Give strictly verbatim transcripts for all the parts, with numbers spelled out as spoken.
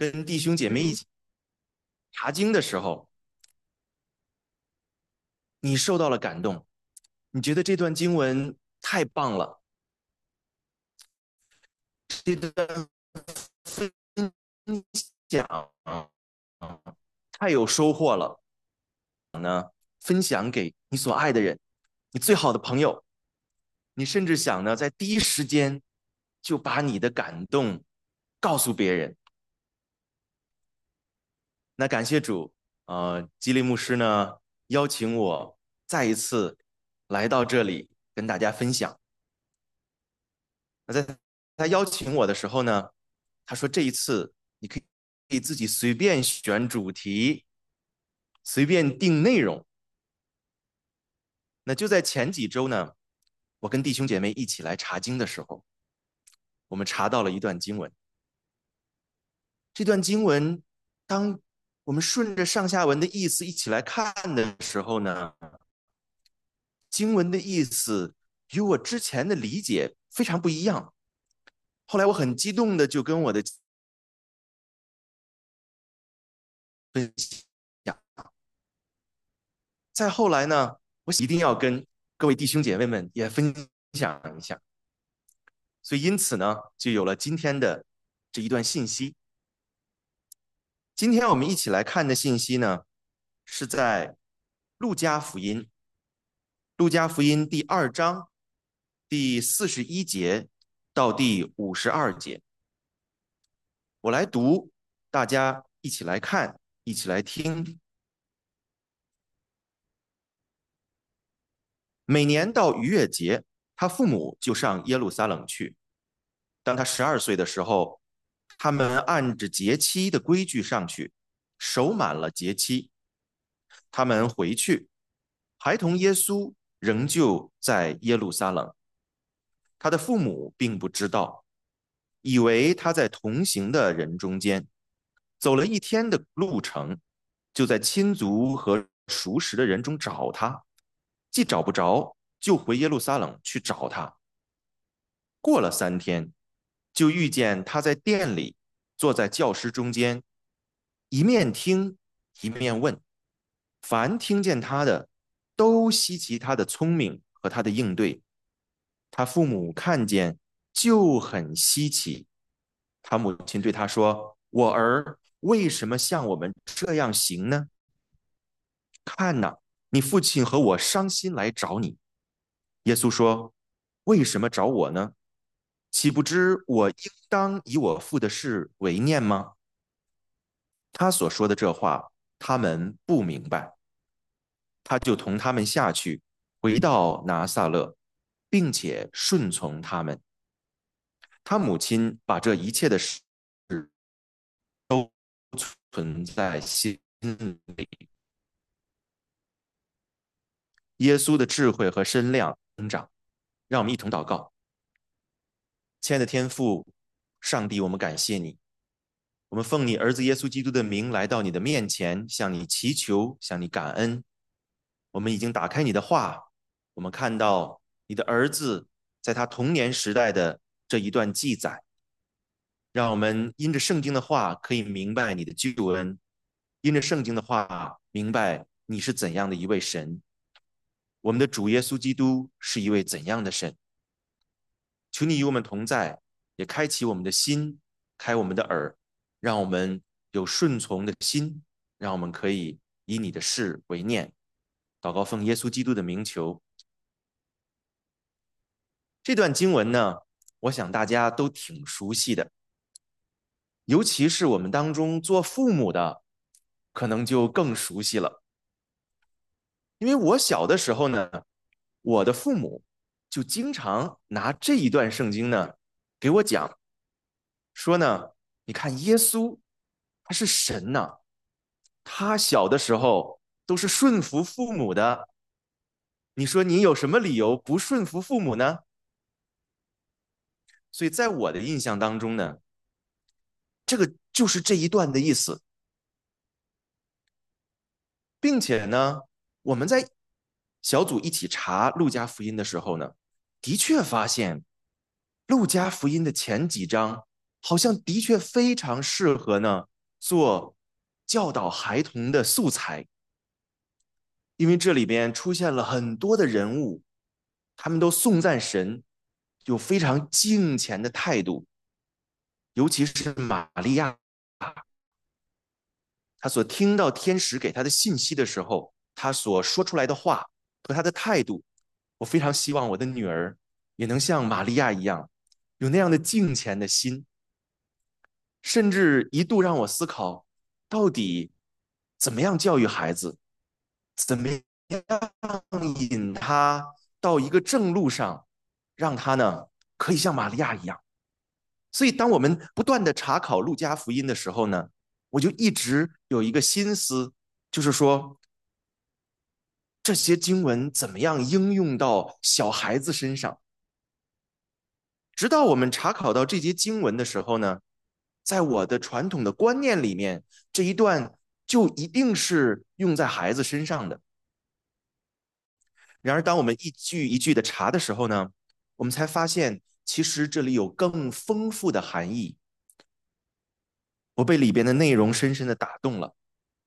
跟弟兄姐妹一起查经的时候，你受到了感动，你觉得这段经文太棒了，这段分享太有收获了，分享给你所爱的人，你最好的朋友，你甚至想呢，在第一时间就把你的感动告诉别人。那感谢主，呃，基利牧师呢邀请我再一次来到这里跟大家分享。那在他邀请我的时候呢，他说这一次你可以可以自己随便选主题，随便定内容。那就在前几周呢，我跟弟兄姐妹一起来查经的时候，我们查到了一段经文。这段经文，当我们顺着上下文的意思一起来看的时候呢，经文的意思与我之前的理解非常不一样。后来我很激动的就跟我的分享，再后来呢，我一定要跟各位弟兄姐妹们也分享一下。所以因此呢，就有了今天的这一段信息。今天我们一起来看的信息呢，是在路加福音，路加福音第二章第四十一节到第五十二节。我来读，大家一起来看，一起来听。每年到逾越节，他父母就上耶路撒冷去。当他十二岁的时候，他们按着节期的规矩上去，守满了节期。他们回去，孩童耶稣仍旧在耶路撒冷。他的父母并不知道，以为他在同行的人中间。走了一天的路程，就在亲族和熟识的人中找他，既找不着，就回耶路撒冷去找他。过了三天，就遇见他在店里，坐在教师中间，一面听一面问。凡听见他的，都稀奇他的聪明和他的应对。他父母看见，就很稀奇。他母亲对他说：“我儿，为什么像我们这样行呢？看哪，你父亲和我伤心来找你。”耶稣说：“为什么找我呢？岂不知我应当以我父的事为念吗？”他所说的这话，他们不明白。他就同他们下去，回到拿撒勒，并且顺从他们。他母亲把这一切的事都存在心里。耶稣的智慧和身量增长，让我们一同祷告。亲爱的天父，上帝，我们感谢你，我们奉你儿子耶稣基督的名来到你的面前，向你祈求，向你感恩。我们已经打开你的话，我们看到你的儿子在他童年时代的这一段记载，让我们因着圣经的话可以明白你的救恩，因着圣经的话明白你是怎样的一位神，我们的主耶稣基督是一位怎样的神。求你与我们同在，也开启我们的心，开我们的耳，让我们有顺从的心，让我们可以以你的事为念。祷告奉耶稣基督的名求。这段经文呢，我想大家都挺熟悉的，尤其是我们当中做父母的，可能就更熟悉了。因为我小的时候呢，我的父母就经常拿这一段圣经呢给我讲，说呢，你看耶稣他是神呐，他小的时候都是顺服父母的，你说你有什么理由不顺服父母呢？所以在我的印象当中呢，这个就是这一段的意思，并且呢，我们在小组一起查路加福音的时候呢，的确发现路加福音的前几章好像的确非常适合呢做教导孩童的素材，因为这里边出现了很多的人物，他们都颂赞神，有非常敬虔的态度，尤其是玛利亚，她所听到天使给她的信息的时候，她所说出来的话和她的态度，我非常希望我的女儿也能像玛利亚一样，有那样的敬虔的心，甚至一度让我思考，到底怎么样教育孩子，怎么样引他到一个正路上，让他呢可以像玛利亚一样。所以，当我们不断的查考路加福音的时候呢，我就一直有一个心思，就是说这些经文怎么样应用到小孩子身上。直到我们查考到这节经文的时候呢，在我的传统的观念里面，这一段就一定是用在孩子身上的。然而，当我们一句一句的查的时候呢，我们才发现，其实这里有更丰富的含义。我被里边的内容深深的打动了。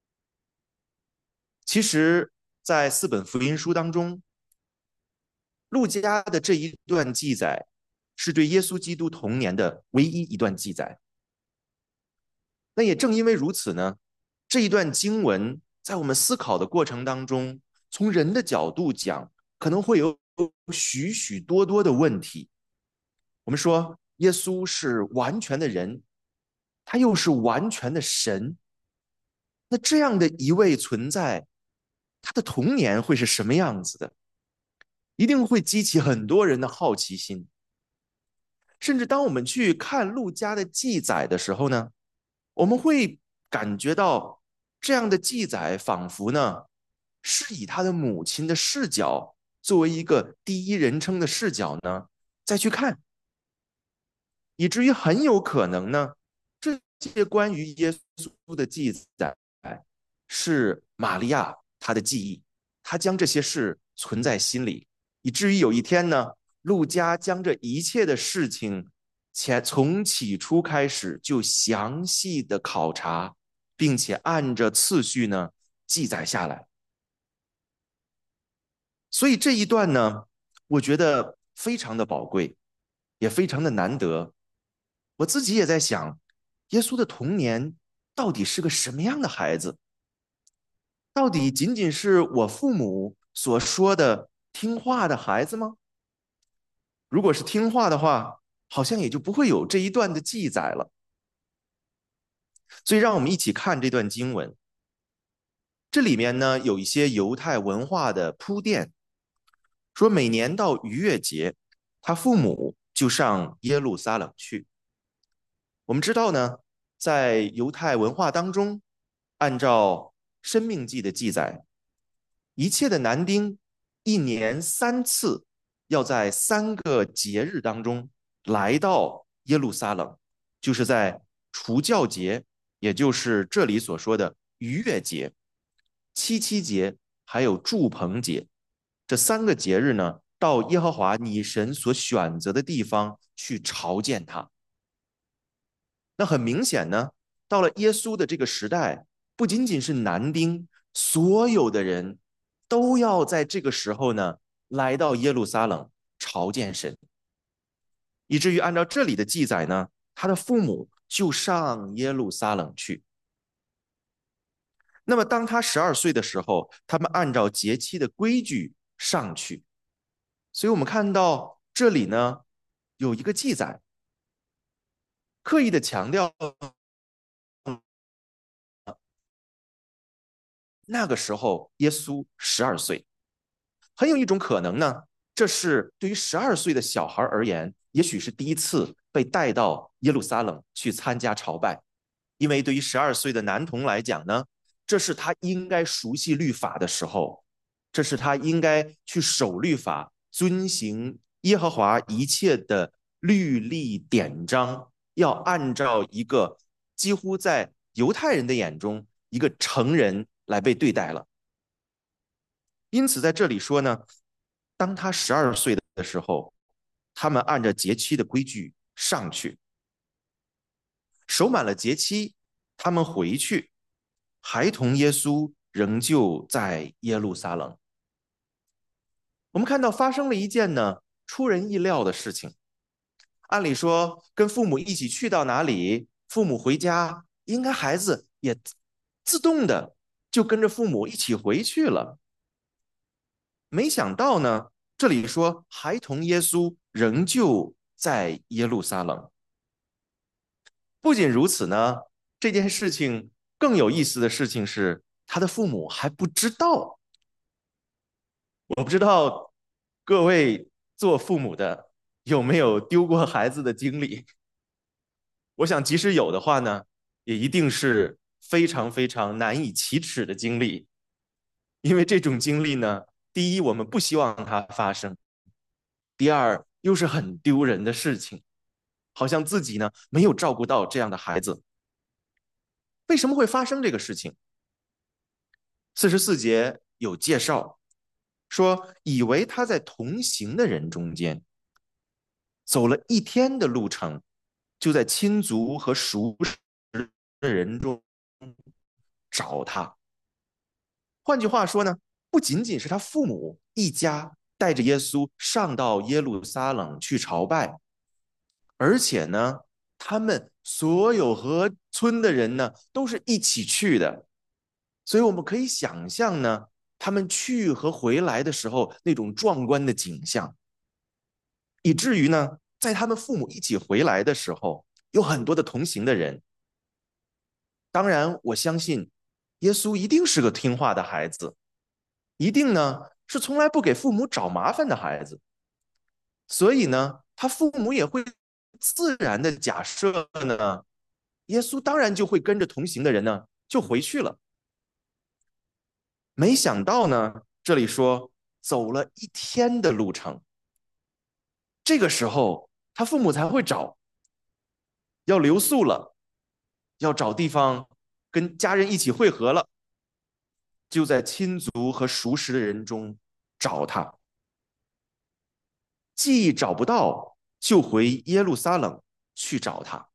其实，在四本福音书当中，路加的这一段记载是对耶稣基督童年的唯一一段记载。那也正因为如此呢，这一段经文在我们思考的过程当中，从人的角度讲，可能会有许许多多的问题。我们说，耶稣是完全的人，他又是完全的神。那这样的一位存在，他的童年会是什么样子的？一定会激起很多人的好奇心。甚至当我们去看路加的记载的时候呢，我们会感觉到这样的记载仿佛呢是以他的母亲的视角作为一个第一人称的视角呢再去看，以至于很有可能呢这些关于耶稣的记载是玛利亚她的记忆，她将这些事存在心里，以至于有一天呢，路加将这一切的事情且从起初开始就详细的考察，并且按着次序呢记载下来。所以这一段呢，我觉得非常的宝贵，也非常的难得。我自己也在想，耶稣的童年到底是个什么样的孩子？到底仅仅是我父母所说的听话的孩子吗？如果是听话的话，好像也就不会有这一段的记载了。所以，让我们一起看这段经文。这里面呢有一些犹太文化的铺垫，说每年到逾越节，他父母就上耶路撒冷去。我们知道呢，在犹太文化当中，按照《申命记》的记载，一切的男丁一年三次要在三个节日当中来到耶路撒冷，就是在除酵节，也就是这里所说的逾越节、七七节，还有住棚节，这三个节日呢，到耶和华你神所选择的地方去朝见他。那很明显呢，到了耶稣的这个时代，不仅仅是男丁，所有的人都要在这个时候呢，来到耶路撒冷朝见神，以至于按照这里的记载呢，他的父母就上耶路撒冷去。那么当他十二岁的时候，他们按照节期的规矩上去。所以我们看到这里呢，有一个记载，刻意的强调那个时候耶稣十二岁，很有一种可能呢，这是对于十二岁的小孩而言，也许是第一次被带到耶路撒冷去参加朝拜，因为对于十二岁的男童来讲呢，这是他应该熟悉律法的时候，这是他应该去守律法、遵行耶和华一切的律例典章，要按照一个几乎在犹太人的眼中一个成人来被对待了。因此，在这里说呢，当他十二岁的时候，他们按照节期的规矩上去，守满了节期， 他们回去，孩童耶稣仍旧在耶路撒冷。我们看到发生了一件呢出人意料的事情。按理说，跟父母一起去到哪里，父母回家，应该孩子也自动的就跟着父母一起回去了。没想到呢，这里说孩童耶稣仍旧在耶路撒冷。不仅如此呢，这件事情更有意思的事情是，他的父母还不知道。我不知道各位做父母的有没有丢过孩子的经历。我想，即使有的话呢，也一定是非常非常难以启齿的经历，因为这种经历呢，第一，我们不希望它发生；第二，又是很丢人的事情，好像自己呢没有照顾到这样的孩子。为什么会发生这个事情？四十四节有介绍说，以为他在同行的人中间走了一天的路程，就在亲族和熟识的人中找他。换句话说呢，不仅仅是他父母一家带着耶稣上到耶路撒冷去朝拜，而且呢，他们所有和村的人呢都是一起去的。所以我们可以想象呢，他们去和回来的时候那种壮观的景象，以至于呢，在他们父母一起回来的时候，有很多的同行的人。当然，我相信耶稣一定是个听话的孩子，一定呢是从来不给父母找麻烦的孩子。所以呢，他父母也会自然的假设呢，耶稣当然就会跟着同行的人呢就回去了。没想到呢，这里说走了一天的路程，这个时候他父母才会找，要留宿了，要找地方跟家人一起会合了，就在亲族和熟识的人中找他，既找不到，就回耶路撒冷去找他。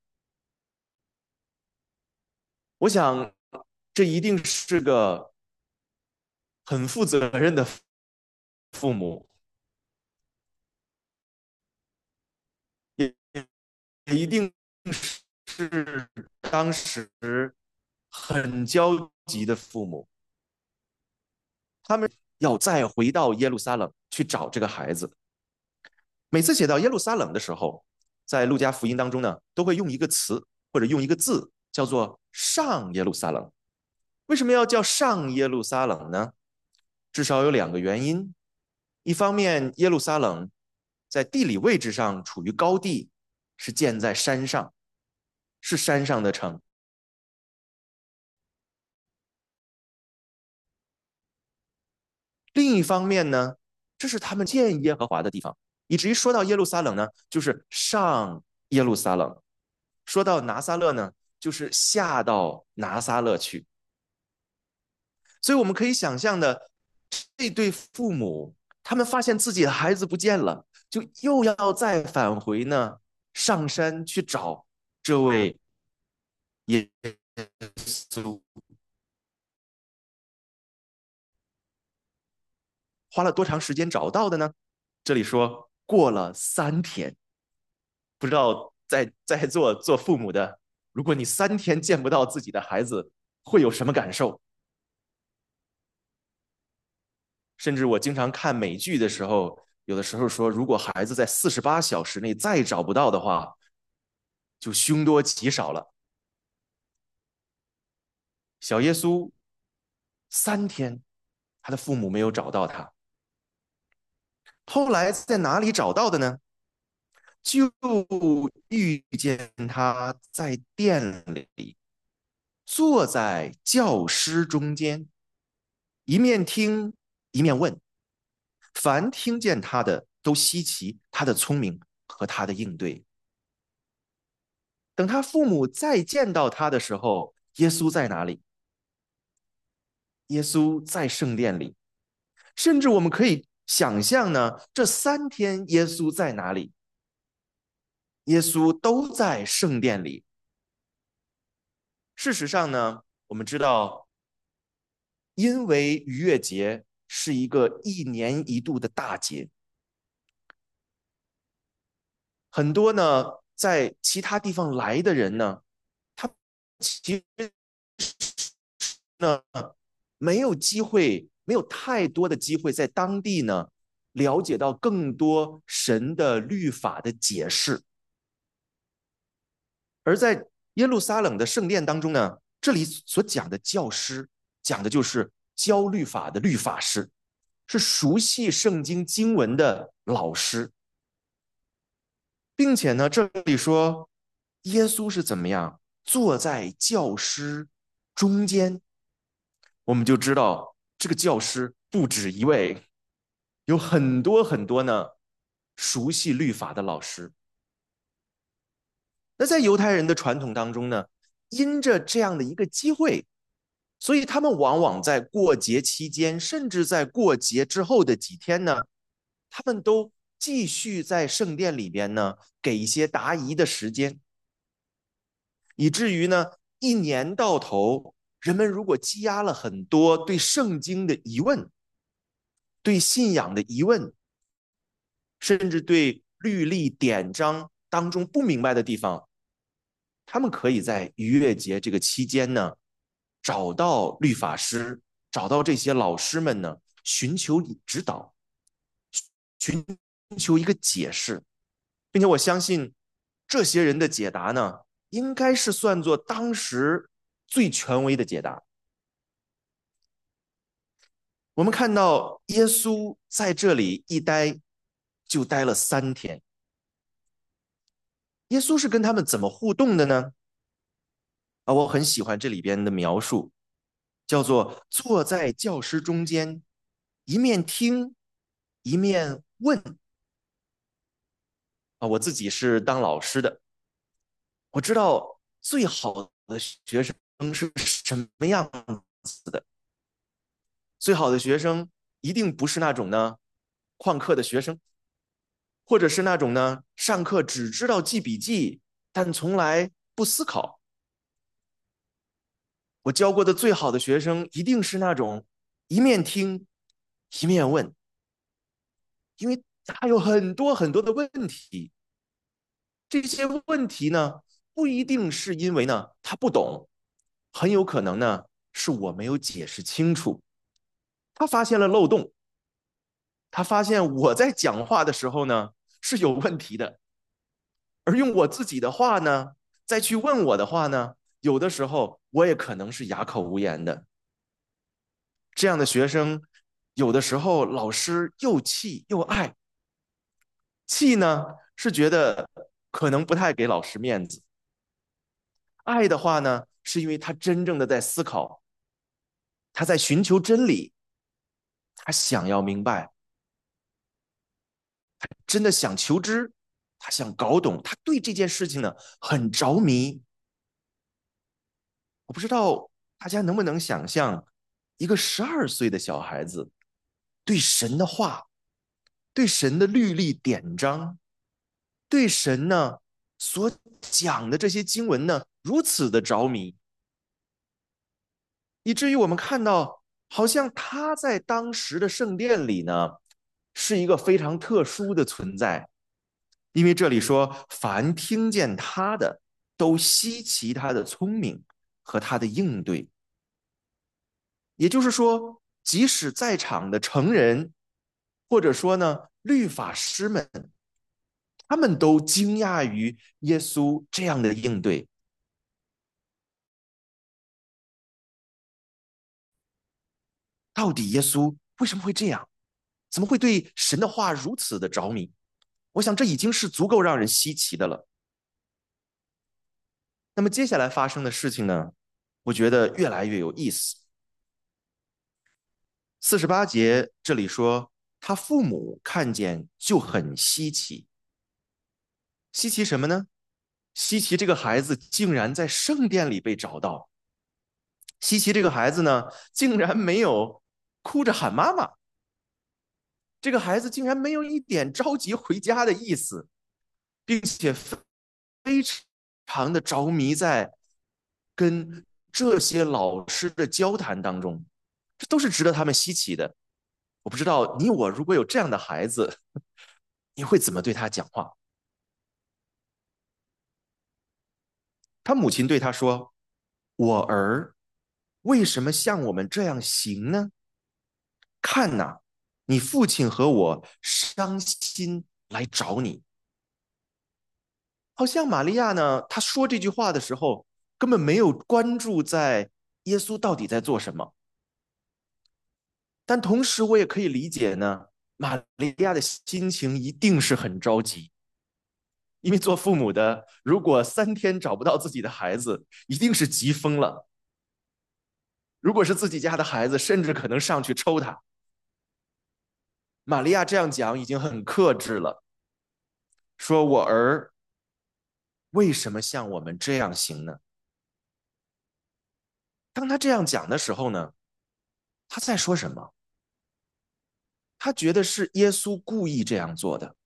我想，这一定是个很负责任的父母，也也一定是当时很焦急的父母。他们要再回到耶路撒冷去找这个孩子。每次写到耶路撒冷的时候，在路加福音当中呢，都会用一个词或者用一个字，叫做上耶路撒冷。为什么要叫上耶路撒冷呢？至少有两个原因。一方面，耶路撒冷在地理位置上处于高地，是建在山上，是山上的城。另一方面呢，这是他们见耶和华的地方，以至于说到耶路撒冷呢，就是上耶路撒冷；说到拿撒勒呢，就是下到拿撒勒去。所以我们可以想象的，这对父母，他们发现自己的孩子不见了，就又要再返回呢，上山去找这位耶稣。花了多长时间找到的呢？这里说过了三天。不知道在在座做父母的，如果你三天见不到自己的孩子，会有什么感受？甚至我经常看美剧的时候，有的时候说，如果孩子在四十八小时内再找不到的话，就凶多吉少了。小耶稣三天，他的父母没有找到他，后来在哪里找到的呢？就遇见他在店里，坐在教师中间，一面听一面问。凡听见他的都稀奇他的聪明和他的应对。等他父母再见到他的时候，耶稣在哪里？耶稣在圣殿里。甚至我们可以想象呢，这三天耶稣在哪里？耶稣都在圣殿里。 事实上呢，我们知道，因为逾越节是一个一年一度的大节，很多呢在其他地方来的人呢，他其实呢没有机会，没有太多的机会在当地呢了解到更多神的律法的解释。而在耶路撒冷的圣殿当中呢，这里所讲的教师，讲的就是教律法的律法师，是熟悉圣经经文的老师，并且呢，这里说耶稣是怎么样坐在教师中间，我们就知道这个教师不止一位，有很多很多呢熟悉律法的老师。那在犹太人的传统当中呢，因着这样的一个机会，所以他们往往在过节期间，甚至在过节之后的几天呢，他们都继续在圣殿里边呢给一些答疑的时间，以至于呢一年到头，人们如果积压了很多对圣经的疑问、对信仰的疑问，甚至对律例典章当中不明白的地方，他们可以在逾越节这个期间呢，找到律法师，找到这些老师们呢，寻求指导，寻求一个解释，并且我相信这些人的解答呢，应该是算作当时最权威的解答。我们看到耶稣在这里一待就待了三天。耶稣是跟他们怎么互动的呢？啊，我很喜欢这里边的描述，叫做坐在教师中间，一面听，一面问。啊，我自己是当老师的，我知道最好的学生是什么样子的。最好的学生一定不是那种呢旷课的学生，或者是那种呢上课只知道记笔记，但从来不思考。我教过的最好的学生一定是那种一面听一面问，因为他有很多很多的问题。这些问题呢，不一定是因为呢他不懂，很有可能呢是我没有解释清楚。他发现了漏洞，他发现我在讲话的时候呢是有问题的，而用我自己的话呢再去问我的话呢，有的时候我也可能是哑口无言的。这样的学生，有的时候老师又气又爱。气呢是觉得可能不太给老师面子，爱的话呢是因为他真正的在思考，他在寻求真理，他想要明白，真的想求知，他想搞懂，他对这件事情呢很着迷。我不知道大家能不能想象，一个十二岁的小孩子对神的话，对神的律例典章，对神呢所讲的这些经文呢如此的着迷，以至于我们看到，好像他在当时的圣殿里呢是一个非常特殊的存在，因为这里说，凡听见他的，都稀奇他的聪明和他的应对。也就是说，即使在场的成人，或者说呢律法师们，他们都惊讶于耶稣这样的应对。到底耶稣为什么会这样？怎么会对神的话如此的着迷？我想这已经是足够让人稀奇的了。那么接下来发生的事情呢，我觉得越来越有意思。四十八节这里说，他父母看见就很稀奇。稀奇什么呢？稀奇这个孩子竟然在圣殿里被找到。稀奇这个孩子呢，竟然没有哭着喊妈妈。这个孩子竟然没有一点着急回家的意思，并且非常的着迷在跟这些老师的交谈当中，这都是值得他们稀奇的。我不知道你我如果有这样的孩子，你会怎么对他讲话？他母亲对他说：“我儿，为什么像我们这样行呢？看呐，你父亲和我伤心来找你。”好像玛利亚呢，她说这句话的时候，根本没有关注在耶稣到底在做什么。但同时，我也可以理解呢，玛利亚的心情一定是很着急，因为做父母的，如果三天找不到自己的孩子，一定是急疯了。如果是自己家的孩子，甚至可能上去抽他。玛利亚这样讲已经很克制了，说我儿为什么像我们这样行呢？当他这样讲的时候呢，他在说什么？他觉得是耶稣故意这样做的。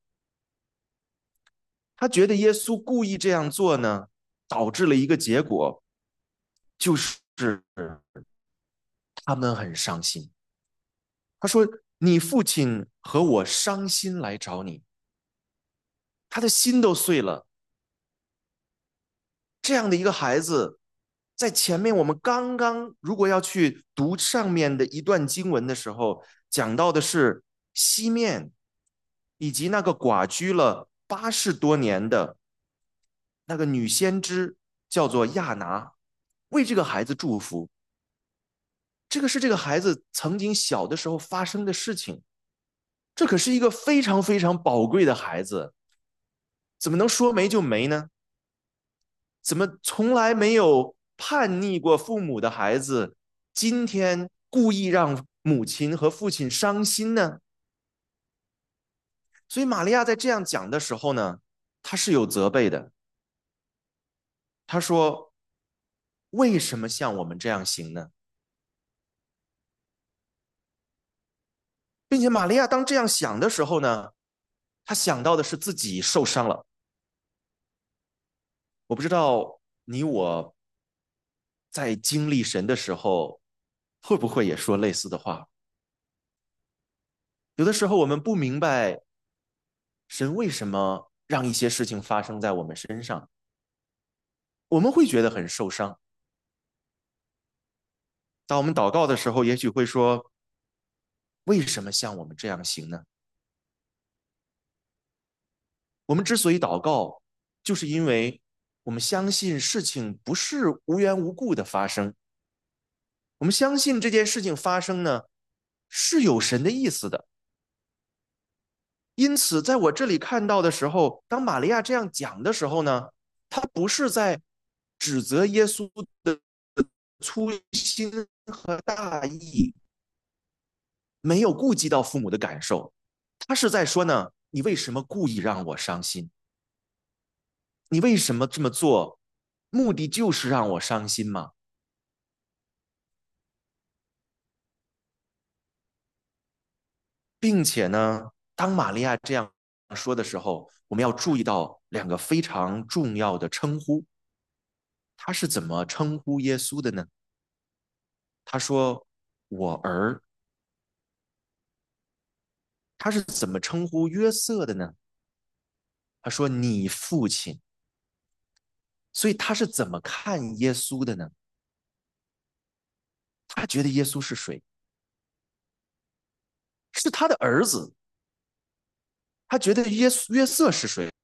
他觉得耶稣故意这样做呢，导致了一个结果，就是他们很伤心。他说：“你父亲和我伤心来找你。”他的心都碎了。这样的一个孩子，在前面我们刚刚如果要去读上面的一段经文的时候，讲到的是西面以及那个寡居了八十多年的那个女先知，叫做亚拿，为这个孩子祝福。这个是这个孩子曾经小的时候发生的事情，这可是一个非常非常宝贵的孩子，怎么能说没就没呢？怎么从来没有叛逆过父母的孩子，今天故意让母亲和父亲伤心呢？所以玛利亚在这样讲的时候呢，她是有责备的。她说：“为什么像我们这样行呢？”并且玛利亚当这样想的时候呢，她想到的是自己受伤了。我不知道你我在经历神的时候，会不会也说类似的话？有的时候我们不明白神为什么让一些事情发生在我们身上，我们会觉得很受伤。当我们祷告的时候，也许会说：为什么像我们这样行呢？我们之所以祷告，就是因为我们相信事情不是无缘无故的发生，我们相信这件事情发生呢，是有神的意思的。因此，在我这里看到的时候，当玛利亚这样讲的时候呢，她不是在指责耶稣的粗心和大意，没有顾及到父母的感受，她是在说呢，你为什么故意让我伤心？你为什么这么做？目的就是让我伤心吗？并且呢，当玛利亚这样说的时候，我们要注意到两个非常重要的称呼。他是怎么称呼耶稣的呢？他说：“我儿。”他是怎么称呼约瑟的呢？他说：“你父亲。”所以他是怎么看耶稣的呢？他觉得耶稣是谁？是他的儿子。他觉得耶稣约瑟是谁？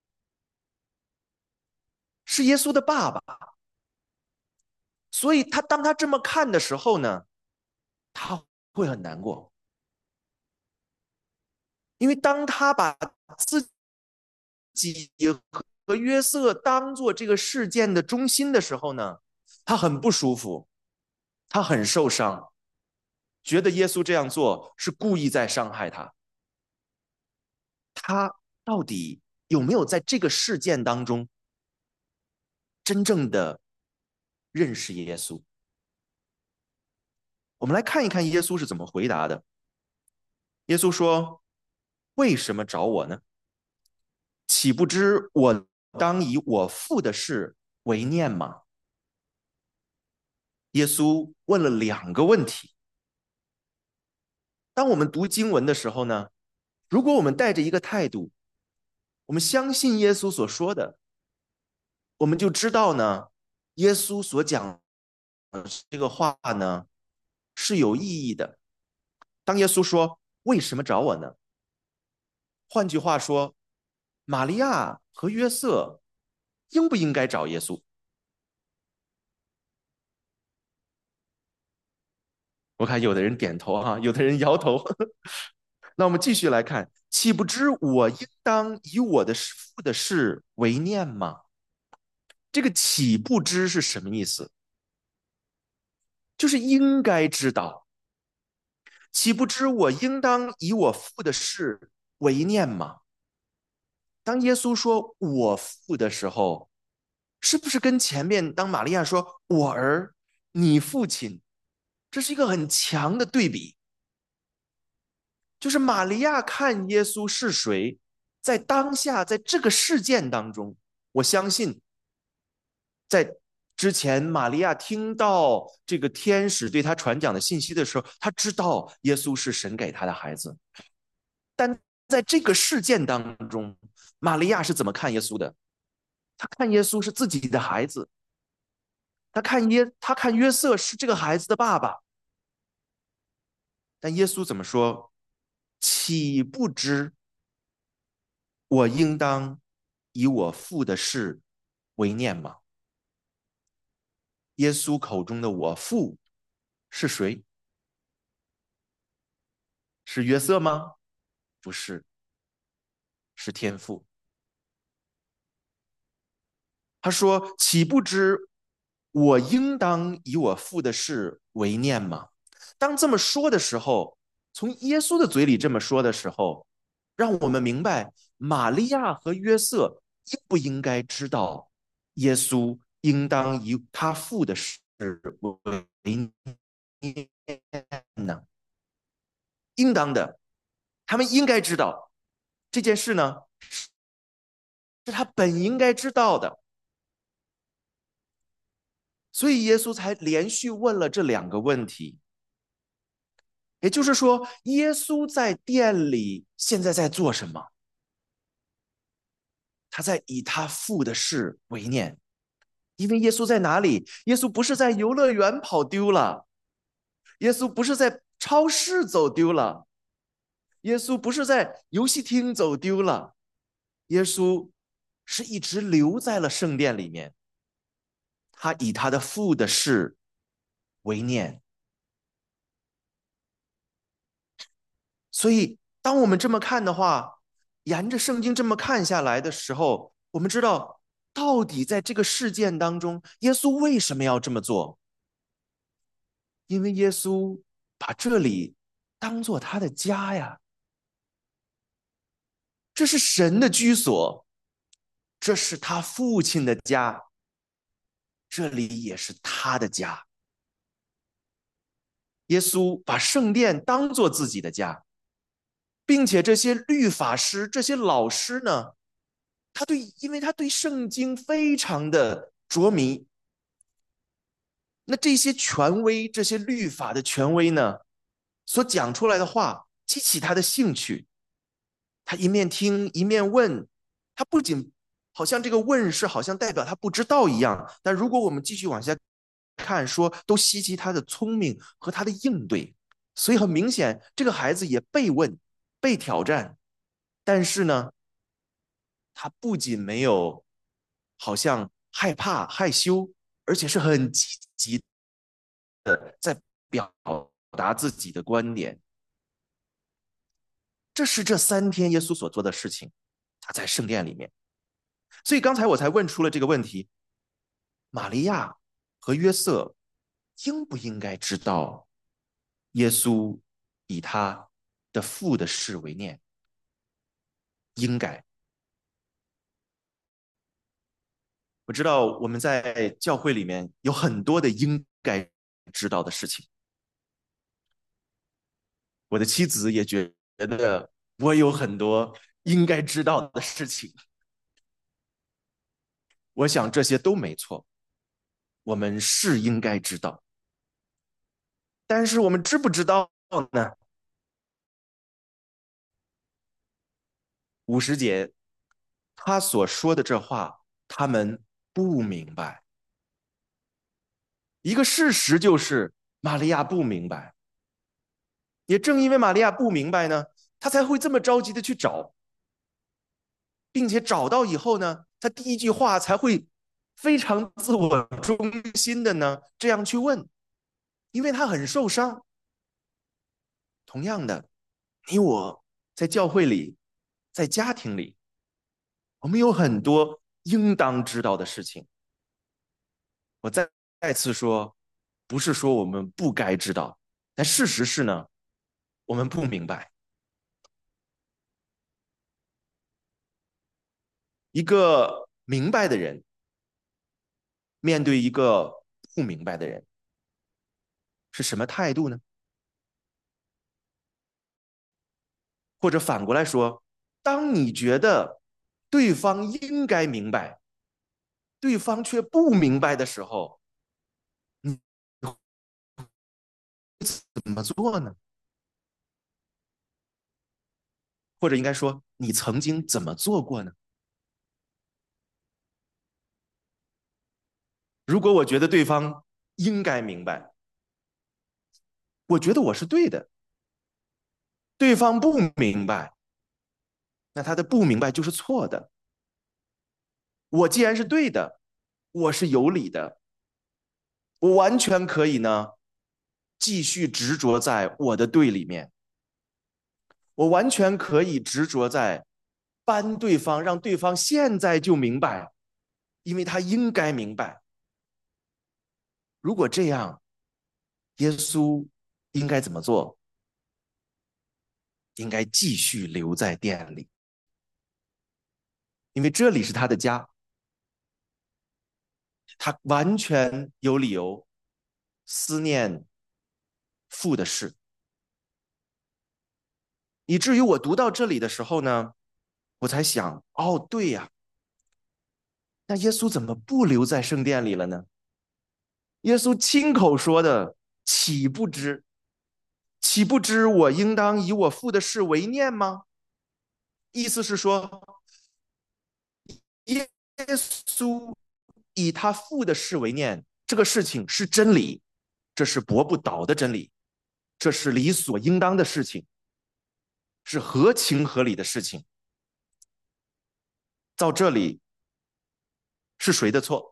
是耶稣的爸爸。所以他当他这么看的时候呢，他会很难过，因为当他把自己和约瑟当做这个事件的中心的时候呢，他很不舒服，他很受伤，觉得耶稣这样做是故意在伤害他。他到底有没有在这个事件当中真正的认识耶稣？我们来看一看耶稣是怎么回答的。耶稣说：“为什么找我呢？岂不知我当以我父的事为念吗？” 耶稣问了两个问题。当我们读经文的时候呢，如果我们带着一个态度，我们相信耶稣所说的，我们就知道呢，耶稣所讲的这个话呢是有意义的。当耶稣说为什么找我呢？换句话说，玛利亚和约瑟应不应该找耶稣？我看有的人点头哈、啊，有的人摇头。那我们继续来看，岂不知我应当以我的父的事为念吗？这个岂不知是什么意思？就是应该知道。岂不知我应当以我父的事为念吗？当耶稣说我父的时候，是不是跟前面当玛利亚说我儿，你父亲，这是一个很强的对比？就是玛利亚看耶稣是谁，在当下，在这个事件当中，我相信，在之前玛利亚听到这个天使对她传讲的信息的时候，她知道耶稣是神给她的孩子。但在这个事件当中，玛利亚是怎么看耶稣的？她看耶稣是自己的孩子，她看耶，她看约瑟是这个孩子的爸爸。但耶稣怎么说？岂不知我应当以我父的事为念吗？耶稣口中的我父是谁？是约瑟吗？不是，是天父。他说：岂不知我应当以我父的事为念吗？当这么说的时候，从耶稣的嘴里这么说的时候，让我们明白玛利亚和约瑟应不应该知道耶稣应当以他父的事为念呢？应当的，他们应该知道这件事呢，是他本应该知道的。所以耶稣才连续问了这两个问题。也就是说，耶稣在店里现在在做什么？他在以他父的事为念。因为耶稣在哪里？耶稣不是在游乐园跑丢了，耶稣不是在超市走丢了，耶稣不是在游戏厅走丢了，耶稣是一直留在了圣殿里面。他以他的父的事为念。所以，当我们这么看的话，沿着圣经这么看下来的时候，我们知道，到底在这个事件当中，耶稣为什么要这么做？因为耶稣把这里当做他的家呀，这是神的居所，这是他父亲的家，这里也是他的家。耶稣把圣殿当做自己的家，并且这些律法师、这些老师呢，他对，因为他对圣经非常的着迷，那这些权威、这些律法的权威呢，所讲出来的话激起他的兴趣。他一面听一面问，他不仅好像这个问是好像代表他不知道一样，但如果我们继续往下看，说都稀奇他的聪明和他的应对，所以很明显，这个孩子也被问、被挑战，但是呢，他不仅没有好像害怕、害羞，而且是很积极的在表达自己的观点。这是这三天耶稣所做的事情，他在圣殿里面。所以刚才我才问出了这个问题：玛利亚和约瑟应不应该知道耶稣以他的父的事为念？应该。我知道我们在教会里面有很多的应该知道的事情。我的妻子也觉得我有很多应该知道的事情。我想这些都没错，我们是应该知道。 但是我们知不知道呢？五十节他所说的这话，他们不明白。一个事实就是玛利亚不明白，也正因为玛利亚不明白呢，她才会这么着急的去找，并且找到以后呢，她第一句话才会非常自我中心的呢这样去问，因为她很受伤。同样的，你我在教会里，在家庭里，我们有很多应当知道的事情。我再再次说，不是说我们不该知道，但事实是呢，我们不明白。一个明白的人面对一个不明白的人是什么态度呢？或者反过来说，当你觉得对方应该明白，对方却不明白的时候，你怎么做呢？或者应该说，你曾经怎么做过呢？如果我觉得对方应该明白，我觉得我是对的，对方不明白，那他的不明白就是错的。我既然是对的，我是有理的，我完全可以呢继续执着在我的对里面，我完全可以执着在帮对方，让对方现在就明白，因为他应该明白。如果这样，耶稣应该怎么做？应该继续留在店里，因为这里是他的家，他完全有理由思念父的事。以至于我读到这里的时候呢，我才想，哦，对呀，那耶稣怎么不留在圣殿里了呢？耶稣亲口说的，岂不知，岂不知我应当以我父的事为念吗？意思是说，耶稣以他父的事为念，这个事情是真理，这是驳不倒的真理，这是理所应当的事情，是合情合理的事情。到这里是谁的错？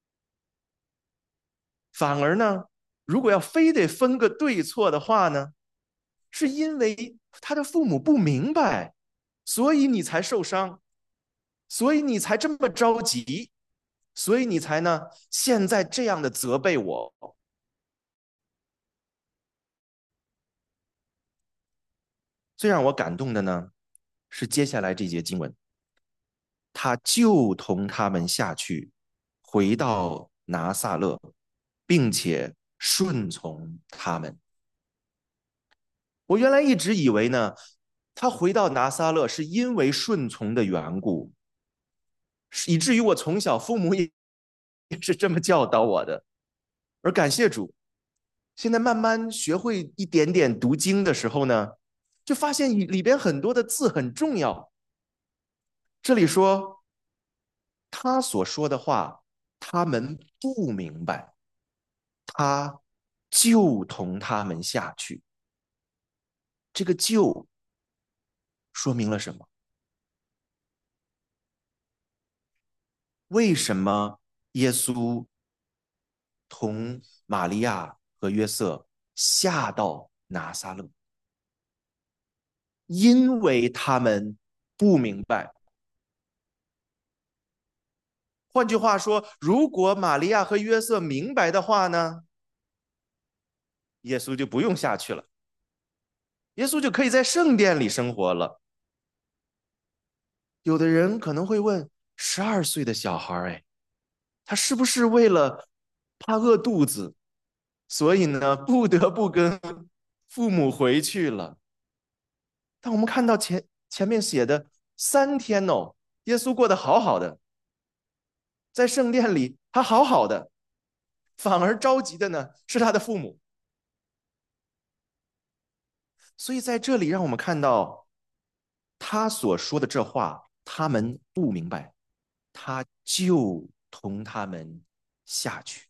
反而呢，如果要非得分个对错的话呢，是因为他的父母不明白，所以你才受伤，所以你才这么着急，所以你才呢现在这样的责备我。最让我感动的呢，是接下来这节经文，他就同他们下去，回到拿撒勒，并且顺从他们。我原来一直以为呢，他回到拿撒勒是因为顺从的缘故，以至于我从小父母也是这么教导我的。而感谢主，现在慢慢学会一点点读经的时候呢，就发现里边很多的字很重要。这里说他所说的话，他们不明白，他就同他们下去。这个就说明了什么？为什么耶稣同玛利亚和约瑟下到拿撒勒？因为他们不明白。换句话说，如果玛利亚和约瑟明白的话呢，耶稣就不用下去了，耶稣就可以在圣殿里生活了。有的人可能会问：十二岁的小孩，哎，他是不是为了怕饿肚子，所以呢不得不跟父母回去了？但我们看到前前面写的三天哦，耶稣过得好好的，在圣殿里他好好的，反而着急的呢是他的父母。 所以在这里让我们看到他所说的这话，他们不明白，他就同他们下去。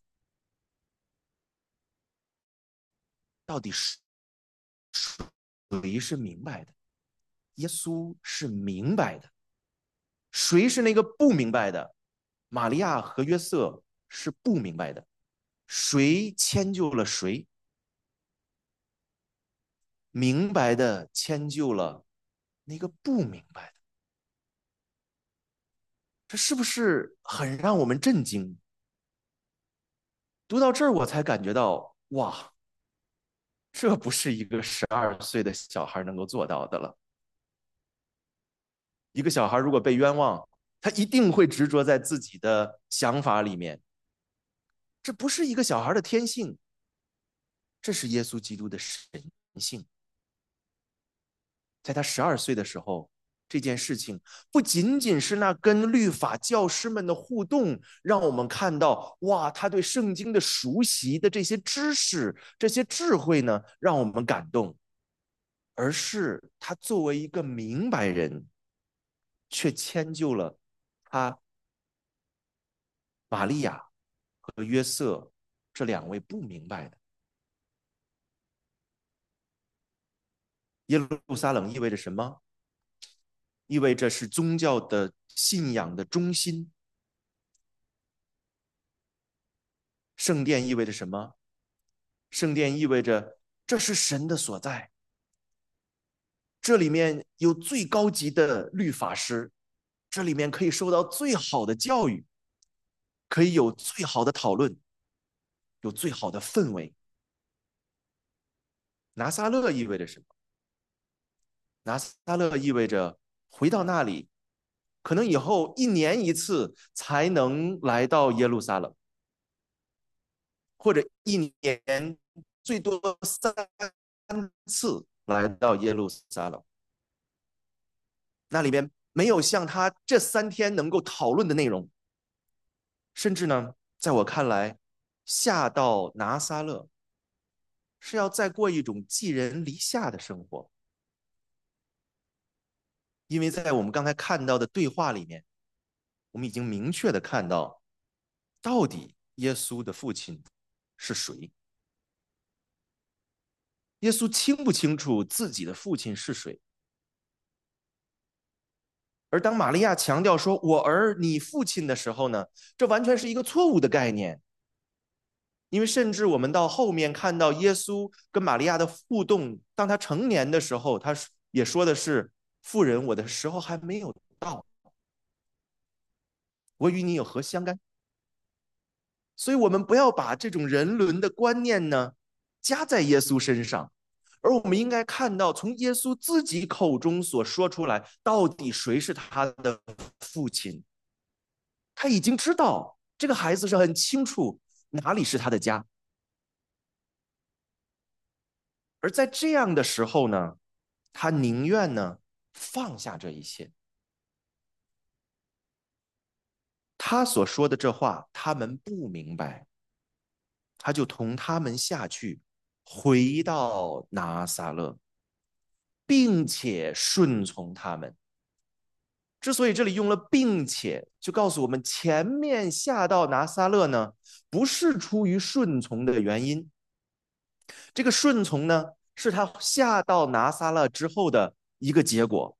到底是谁是明白的？耶稣是明白的。谁是那个不明白的？玛利亚和约瑟是不明白的。谁迁就了谁？明白的迁就了那个不明白的。这是不是很让我们震惊？读到这儿，我才感觉到，哇，这不是一个十二岁的小孩能够做到的了。一个小孩如果被冤枉，他一定会执着在自己的想法里面。这不是一个小孩的天性，这是耶稣基督的神性。在他十二岁的时候，这件事情不仅仅是那跟律法教师们的互动，让我们看到，哇，他对圣经的熟悉的这些知识、这些智慧呢，让我们感动，而是他作为一个明白人，却迁就了他玛利亚和约瑟这两位不明白的。耶路撒冷意味着什么？意味着是宗教的信仰的中心。圣殿意味着什么？圣殿意味着这是神的所在，这里面有最高级的律法师，这里面可以受到最好的教育，可以有最好的讨论，有最好的氛围。拿撒勒意味着什么？拿撒勒意味着回到那里，可能以后一年一次才能来到耶路撒冷，或者一年最多三次来到耶路撒冷。那里面没有像他这三天能够讨论的内容，甚至呢，在我看来，下到拿撒勒是要再过一种寄人篱下的生活。因为在我们刚才看到的对话里面，我们已经明确的看到，到底耶稣的父亲是谁？耶稣清不清楚自己的父亲是谁？而当玛利亚强调说我儿你父亲的时候呢，这完全是一个错误的概念。因为甚至我们到后面看到耶稣跟玛利亚的互动，当他成年的时候，他也说的是妇人，我的时候还没有到，我与你有何相干？所以我们不要把这种人伦的观念呢加在耶稣身上，而我们应该看到从耶稣自己口中所说出来，到底谁是他的父亲。他已经知道这个孩子是很清楚哪里是他的家，而在这样的时候呢，他宁愿呢放下这一切。他所说的这话，他们不明白，他就同他们下去，回到拿撒勒，并且顺从他们。之所以这里用了并且，就告诉我们前面下到拿撒勒呢，不是出于顺从的原因。这个顺从呢，是他下到拿撒勒之后的一个结果。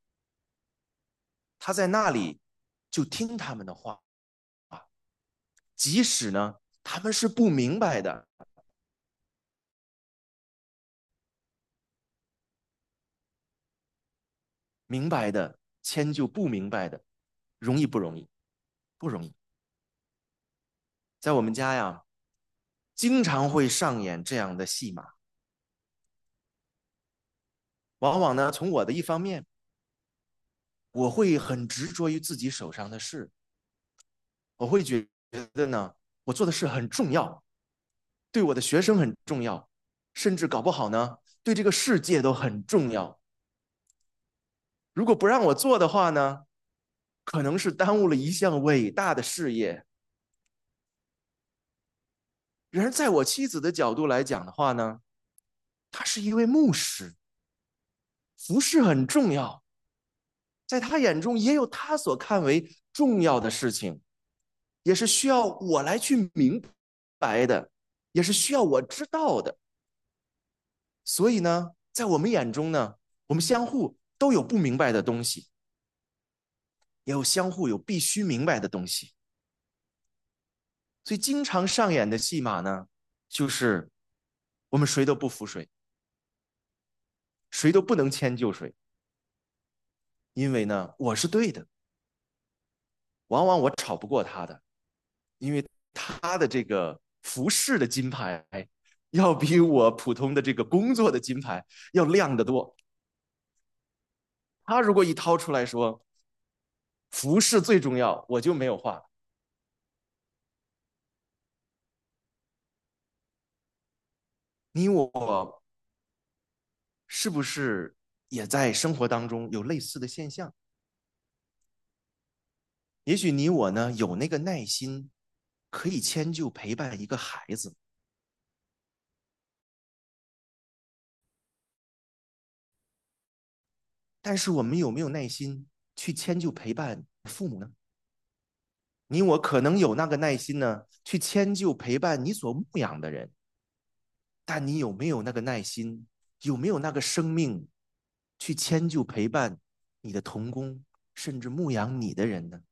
他在那里就听他们的话，即使呢他们是不明白的。明白的迁就不明白的，容易不容易？不容易。在我们家呀，经常会上演这样的戏码。往往呢，从我的一方面，我会很执着于自己手上的事，我会觉得呢，我做的事很重要，对我的学生很重要，甚至搞不好呢，对这个世界都很重要。如果不让我做的话呢，可能是耽误了一项伟大的事业。然而，在我妻子的角度来讲的话呢，他是一位牧师， 服侍很重要，在他眼中也有他所看为重要的事情，也是需要我来去明白的，也是需要我知道的。所以呢，在我们眼中呢，我们相互都有不明白的东西，也有相互有必须明白的东西。所以经常上演的戏码呢，就是我们谁都不服谁，谁都不能迁就谁，因为呢，我是对的，往往我吵不过他的，因为他的这个服饰的金牌要比我普通的这个工作的金牌要亮得多。他如果一掏出来说服饰最重要，我就没有话。你我是不是也在生活当中有类似的现象？也许你我呢有那个耐心，可以迁就陪伴一个孩子，但是我们有没有耐心去迁就陪伴父母呢？你我可能有那个耐心呢，去迁就陪伴你所牧养的人，但你有没有那个耐心，有没有那个生命，去迁就陪伴你的同工，甚至牧养你的人呢？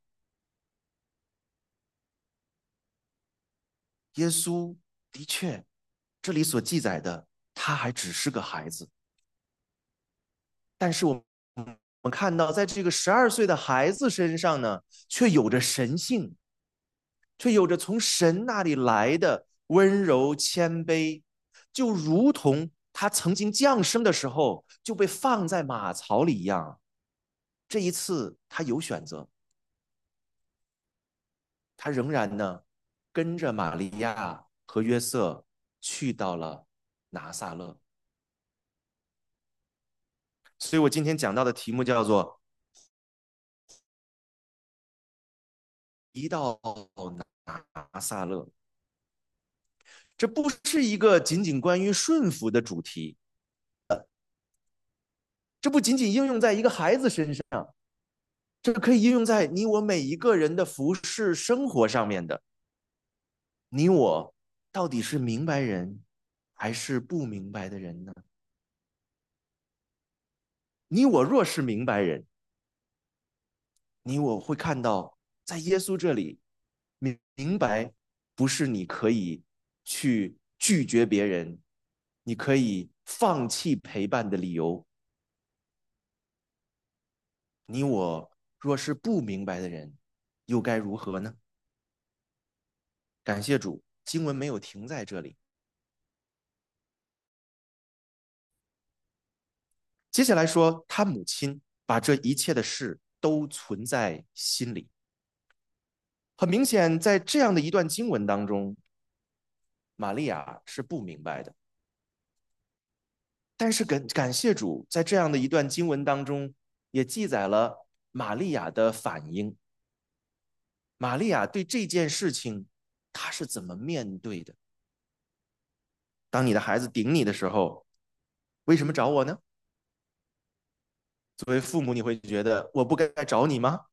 耶稣的确，这里所记载的，他还只是个孩子，但是我们看到，在这个十二岁的孩子身上呢，却有着神性，却有着从神那里来的温柔谦卑，就如同他曾经降生的时候就被放在马槽里一样。这一次他有选择，他仍然呢跟着玛利亚和约瑟去到了拿撒勒。所以我今天讲到的题目叫做一到拿撒勒。这不是一个仅仅关于顺服的主题，这不仅仅应用在一个孩子身上，这可以应用在你我每一个人的服饰生活上面的。你我到底是明白人还是不明白的人呢？你我若是明白人，你我会看到，在耶稣这里，明明白不是你可以去拒绝别人，你可以放弃陪伴的理由。你我若是不明白的人，又该如何呢？感谢主，经文没有停在这里。接下来说，他母亲把这一切的事都存在心里。很明显，在这样的一段经文当中，玛利亚是不明白的。但是感感谢主，在这样的一段经文当中，也记载了玛利亚的反应。玛利亚对这件事情，她是怎么面对的？当你的孩子顶你的时候，为什么找我呢？作为父母，你会觉得我不该找你吗？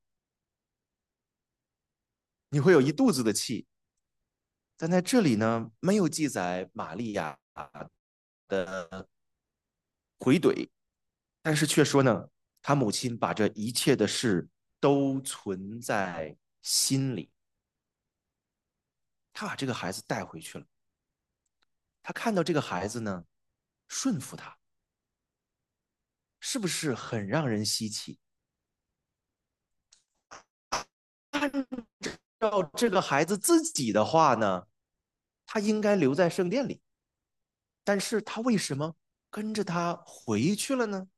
你会有一肚子的气。但在这里呢，没有记载玛利亚的回怼，但是却说呢，他母亲把这一切的事都存在心里。他把这个孩子带回去了，他看到这个孩子呢，顺服他，是不是很让人稀奇？按照这个孩子自己的话呢，他应该留在圣殿里，但是他为什么跟着他回去了呢？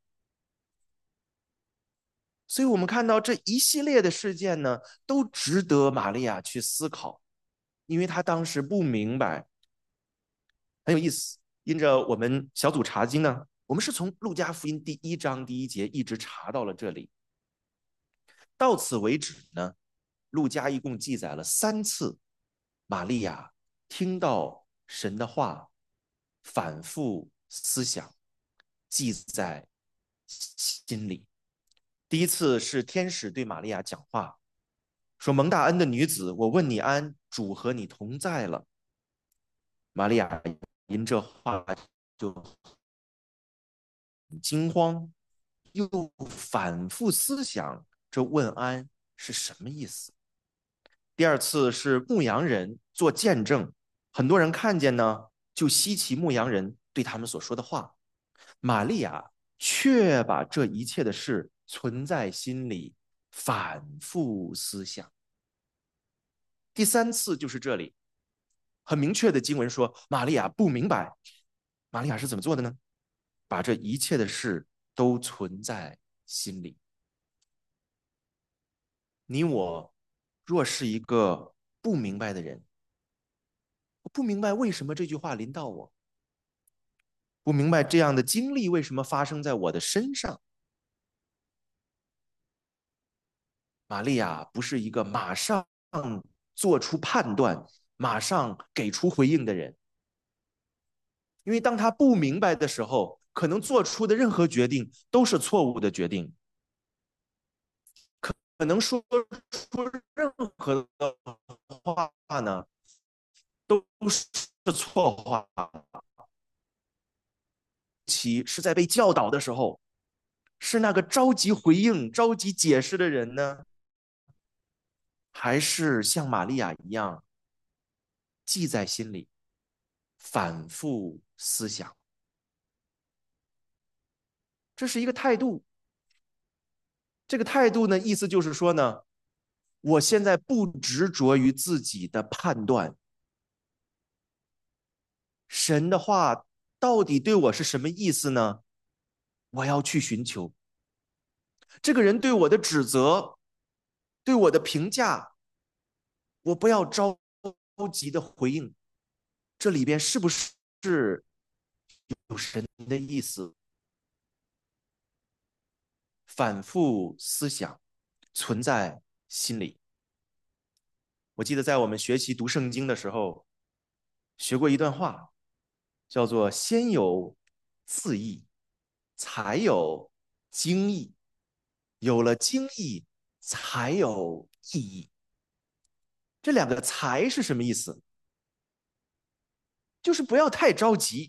所以我们看到这一系列的事件呢，都值得玛利亚去思考，因为她当时不明白，很有意思。因着我们小组查经呢，我们是从路加福音第一章第一节一直查到了这里，到此为止呢，路加一共记载了三次，玛利亚听到神的话，反复思想，记在心里。第一次是天使对玛利亚讲话，说：蒙大恩的女子，我问你安，主和你同在了。玛利亚因这话就惊慌，又反复思想这问安是什么意思。第二次是牧羊人做见证，很多人看见呢，就稀奇牧羊人对他们所说的话。玛利亚却把这一切的事存在心里，反复思想。第三次就是这里，很明确的经文说，玛利亚不明白，玛利亚是怎么做的呢？把这一切的事都存在心里。你我若是一个不明白的人，我不明白为什么这句话临到我，不明白这样的经历为什么发生在我的身上。玛利亚不是一个马上做出判断、马上给出回应的人，因为当他不明白的时候，可能做出的任何决定都是错误的决定，可能说出任何的话呢，都是错话。其是在被教导的时候，是那个着急回应、着急解释的人呢，还是像玛利亚一样记在心里，反复思想？这是一个态度。这个态度呢，意思就是说呢，我现在不执着于自己的判断，神的话到底对我是什么意思呢？我要去寻求。这个人对我的指责，对我的评价，我不要着急的回应，这里边是不是有神的意思？反复思想，存在心里。我记得在我们学习读圣经的时候，学过一段话，叫做先有字义，才有经义，有了经义，才有意义。这两个才是什么意思？就是不要太着急，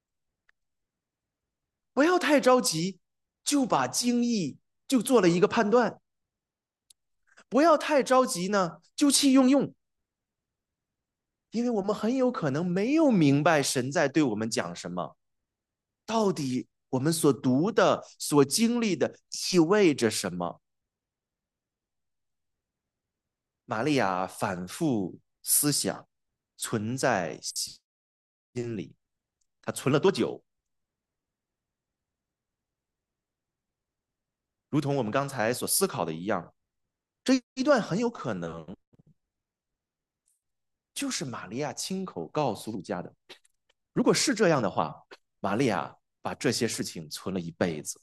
不要太着急，就把经义就做了一个判断，不要太着急呢，就气用用，因为我们很有可能没有明白神在对我们讲什么，到底我们所读的、所经历的意味着什么。玛利亚反复思想，存在心里。她存了多久？如同我们刚才所思考的一样，这一段很有可能就是玛利亚亲口告诉路加的。如果是这样的话，玛利亚把这些事情存了一辈子。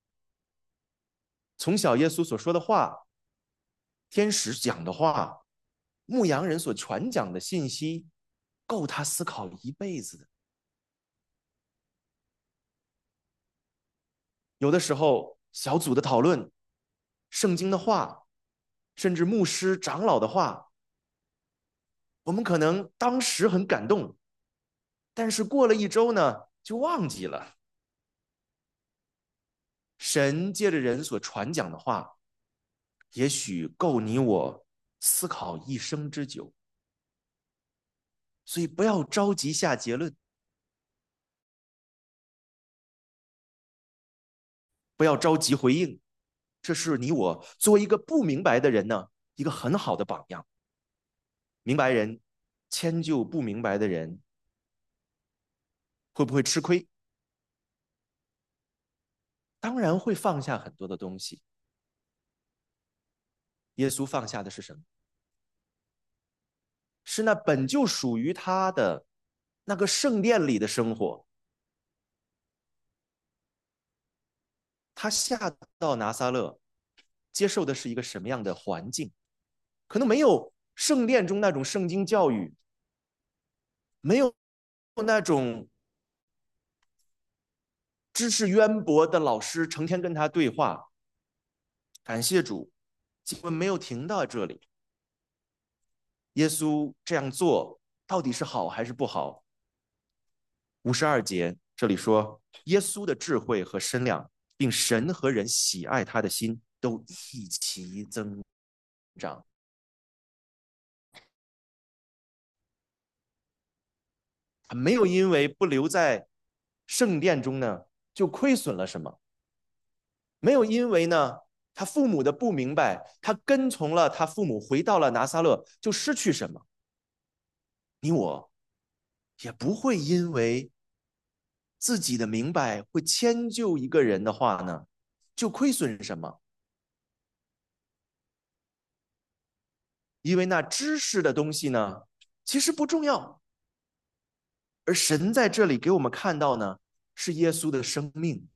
从小耶稣所说的话，天使讲的话，牧羊人所传讲的信息，够他思考一辈子的。有的时候，小组的讨论、圣经的话，甚至牧师、长老的话，我们可能当时很感动，但是过了一周呢，就忘记了。神借着人所传讲的话，也许够你我思考一生之久。所以不要着急下结论，不要着急回应，这是你我作为一个不明白的人呢，一个很好的榜样。明白人迁就不明白的人，会不会吃亏？当然会放下很多的东西。耶稣放下的是什么？是那本就属于他的那个圣殿里的生活。他下到拿撒勒，接受的是一个什么样的环境？可能没有圣殿中那种圣经教育，没有那种知识渊博的老师成天跟他对话。感谢主，经文没有停到这里。耶稣这样做到底是好还是不好？五十二节这里说，耶稣的智慧和身量，并神和人喜爱他的心都一齐增长。他没有因为不留在圣殿中呢，就亏损了什么？没有因为呢，他父母的不明白，他跟从了他父母回到了拿撒勒，就失去什么？你我也不会因为自己的明白会迁就一个人的话呢，就亏损什么？因为那知识的东西呢，其实不重要，而神在这里给我们看到呢，是耶稣的生命，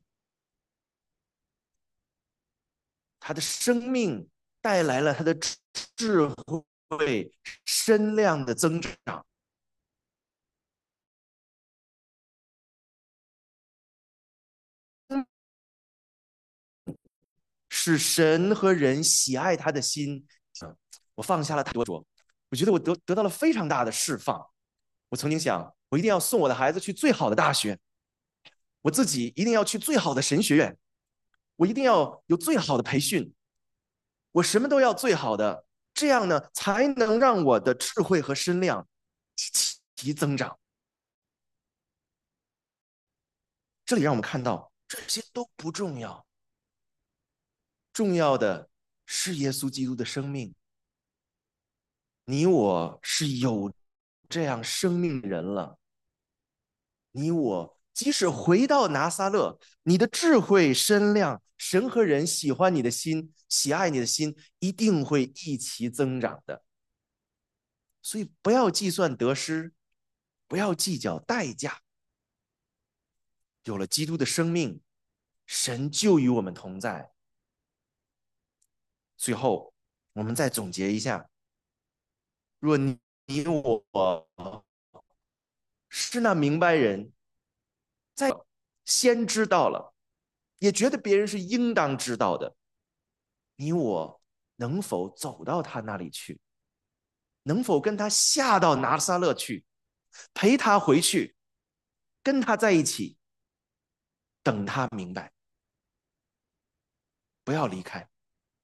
他的生命带来了他的智慧、身量的增长。使神和人喜爱他的心，我放下了太多着，我觉得我得得到了非常大的释放。我曾经想，我一定要送我的孩子去最好的大学，我自己一定要去最好的神学院，我一定要有最好的培训，我什么都要最好的，这样呢，才能让我的智慧和身量一起增长。这里让我们看到，这些都不重要，重要的是耶稣基督的生命。你我是有这样生命的人了，你我即使回到拿撒勒，你的智慧身量，神和人喜欢你的心，喜爱你的心，一定会一齐增长的。所以不要计算得失，不要计较代价。有了基督的生命，神就与我们同在。最后，我们再总结一下：若你你我是那明白人，在先知道了，也觉得别人是应当知道的，你我能否走到他那里去？能否跟他下到拿撒勒去，陪他回去，跟他在一起，等他明白，不要离开。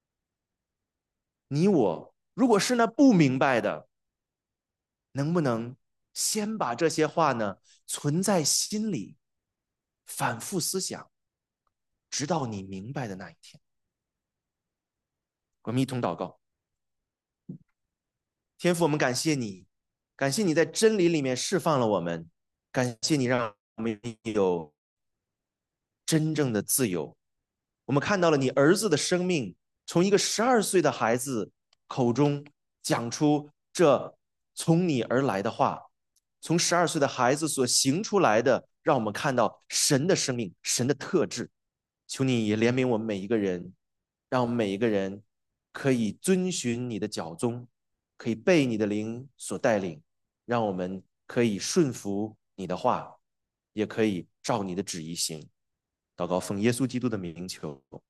你我如果是那不明白的，能不能先把这些话呢存在心里，反复思想，直到你明白的那一天？我们一同祷告。天父，我们感谢你，感谢你在真理里面释放了我们，感谢你让我们有真正的自由。我们看到了你儿子的生命，从一个十二岁的孩子口中讲出这从你而来的话，从十二岁的孩子所行出来的，让我们看到神的生命，神的特质。求你也怜悯我们每一个人，让我们每一个人可以遵循你的脚踪，可以被你的灵所带领，让我们可以顺服你的话，也可以照你的旨意行。祷告奉耶稣基督的名求。